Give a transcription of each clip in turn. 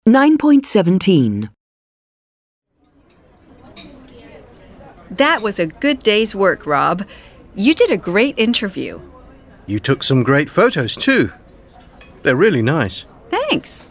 9.17. That was a good day's work, Rob. You did a great interview. You took some great photos too. They're really nice. Thanks.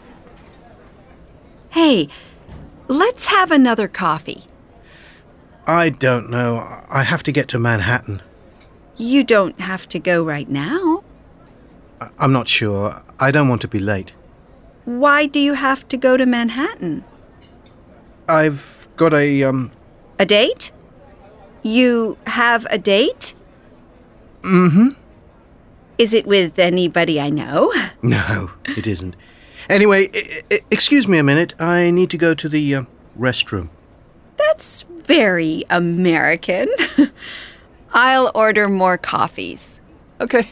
Hey, let's have another coffee. I don't know. I have to get to Manhattan. You don't have to go right now. I'm not sure. I don't want to be late. Why do you have to go to Manhattan? I've got a A date? You have a date? Mm-hmm. Is it with anybody I know? No, it isn't. Anyway, excuse me a minute. I need to go to the restroom. That's very American. I'll order more coffees. Okay.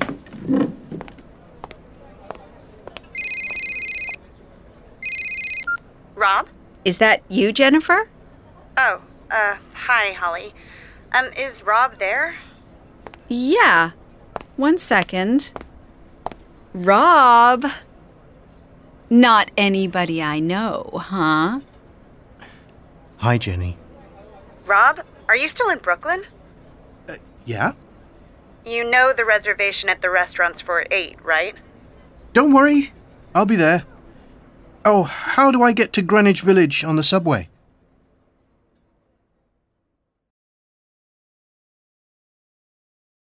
Rob? Is that you, Jennifer? Oh, hi, Holly. Is Rob there? Yeah. 1 second. Rob. Not anybody I know, huh? Hi, Jenny. Rob, are you still in Brooklyn? Yeah? You know the reservation at the restaurant's for 8, right? Don't worry. I'll be there. Oh, how do I get to Greenwich Village on the subway?